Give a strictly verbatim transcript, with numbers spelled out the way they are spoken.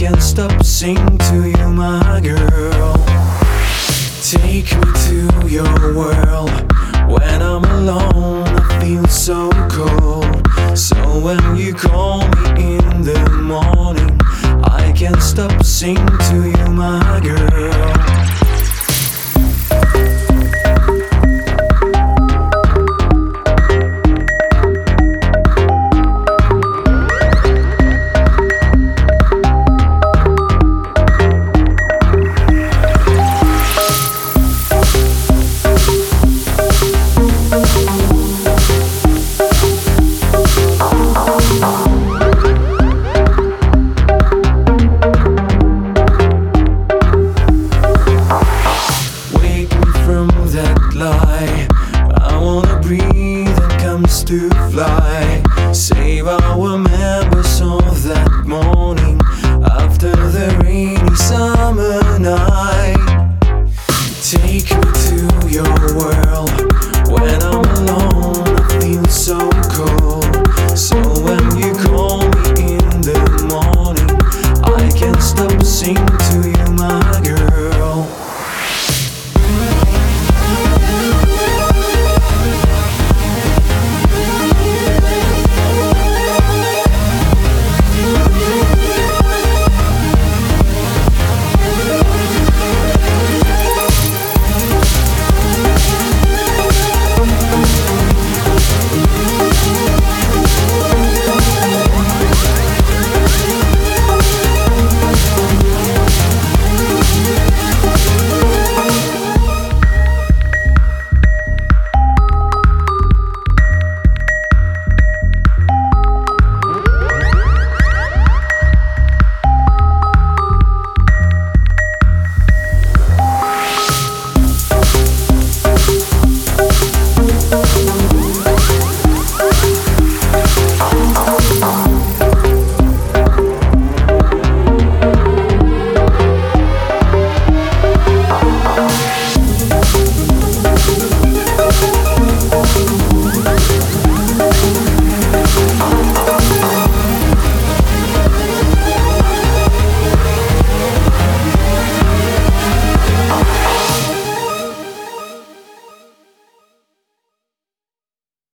can't stop singing to you, my girl. Take me to your world. When I'm alone, I feel so cold. So when you call me in the morning, I can't stop singing to you, my girl.